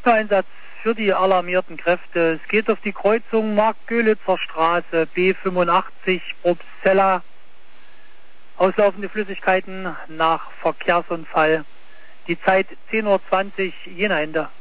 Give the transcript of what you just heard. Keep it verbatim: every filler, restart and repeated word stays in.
Einsatz für die alarmierten Kräfte. Es geht auf die Kreuzung Mark-Görlitzer Straße B fünfundachtzig Probstzella. Auslaufende Flüssigkeiten nach Verkehrsunfall. Die Zeit zehn Uhr zwanzig, Jena Ende.